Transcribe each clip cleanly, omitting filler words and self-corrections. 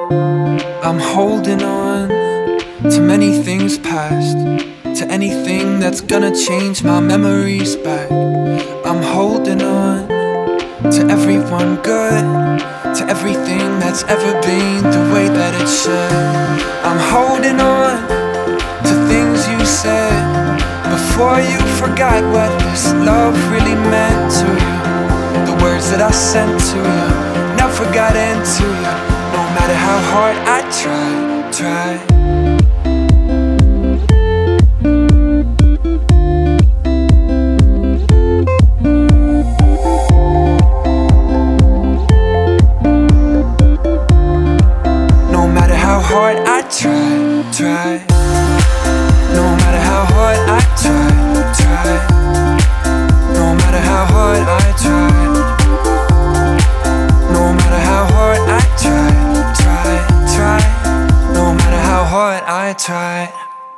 I'm holding on to many things past, to anything that's gonna change my memories back. I'm holding on to everyone good, to everything that's ever been the way that it should. I'm holding on to things you said before you forgot what this love really meant to you. The words that I sent to you never got into you, no matter how hard I try. No matter how hard I try. No matter how hard I try. No matter how hard I try. No matter how hard I try. No matter how hard I try.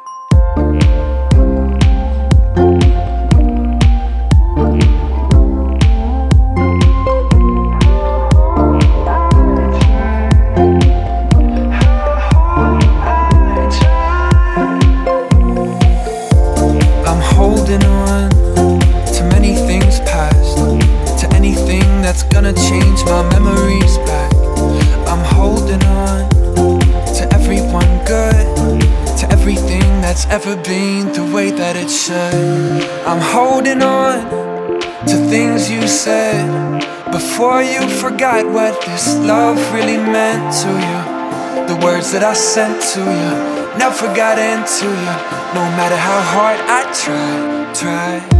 Holding on to many things past, to anything that's gonna change my memories back. I'm holding on to everyone good, to everything that's ever been the way that it should. I'm holding on to things you said before you forgot what this love really meant to you. The words that I sent to you never got into you, no matter how hard I try.